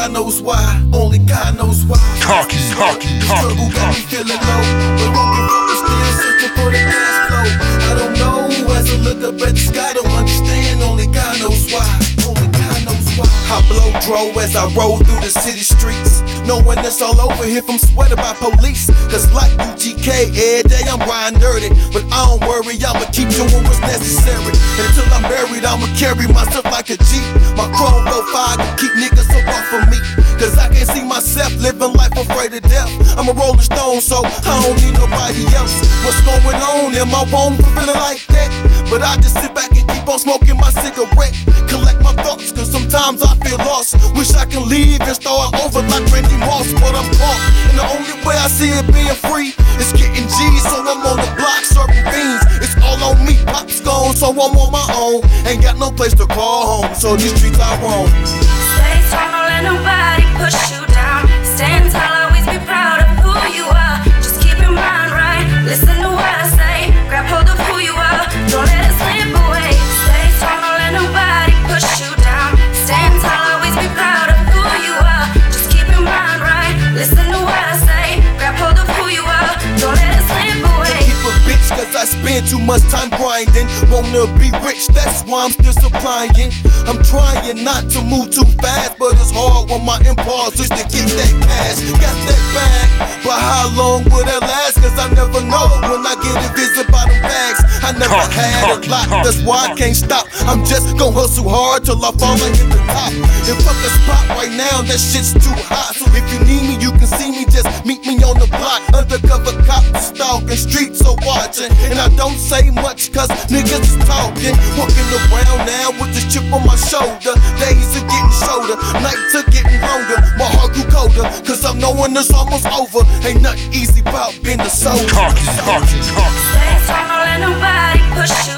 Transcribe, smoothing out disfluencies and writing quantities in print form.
God knows why, only God knows why. Cocky. Struggle got me feeling low, but broken focus still searching for the cash flow. I don't know, as I look up at the sky, don't understand, only God knows why, only God knows why. I blow dro as I roll through the city streets, knowing it's all over here from sweated by police. Cause like UGK, every day I'm riding dirty, but I don't worry, I'ma keep doing what's necessary. And until I'm buried, I'ma carry myself like a Jeep. My chrome go fire to keep niggas so off of me. Cause I can't see myself living life afraid of death. I'm a rolling stone, so I don't need nobody else. What's going on? Am I wrong for feeling like that? But I just sit back and keep on smoking my cigarette. Collect my thoughts, cause sometimes I feel lost. Wish I can leave and start over like Randy Moss, but I'm caught. And the only way I see it being free is getting G's, so I'm on the block serving beans. It's all on me, pop's gone, so I'm on my own. Ain't got no place to call home, so these streets I roam. Stay strong, don't let nobody push you down. Stand tall, always be proud of who you are. Just keep your mind right, listen to what I say. Grab hold of who you are, don't let it slip away. Stay strong, don't let nobody push you down. Stand tall, always be proud of who you are. Just keep your mind right, listen to what I say. Grab hold of who you are, don't let it slip away. Keep a bitch cause I spend too much time grinding. Wanna be rich, that's why I'm still supplying. I'm trying not to move too fast, but it's hard when my impulse is to get that cash. Got that bag, but how long will that last? Cause I never know when I get a visit by them bags. I never had a lot, that's why I can't stop. I'm just gon' hustle hard till I fall and hit the top. And fuck a spot right now, that shit's too hot. So if you need me, you can see me, just meet me on the block. Undercover cop, stalking, streets are watching. And I don't say much cause niggas is talking. Walking around now with this chip on my shoulder. Days are getting shorter, nights are getting longer. My heart grew colder, cause I'm knowing it's almost over. Ain't nothing easy about being a soldier. Cocky. Stay strong, don't let nobody push you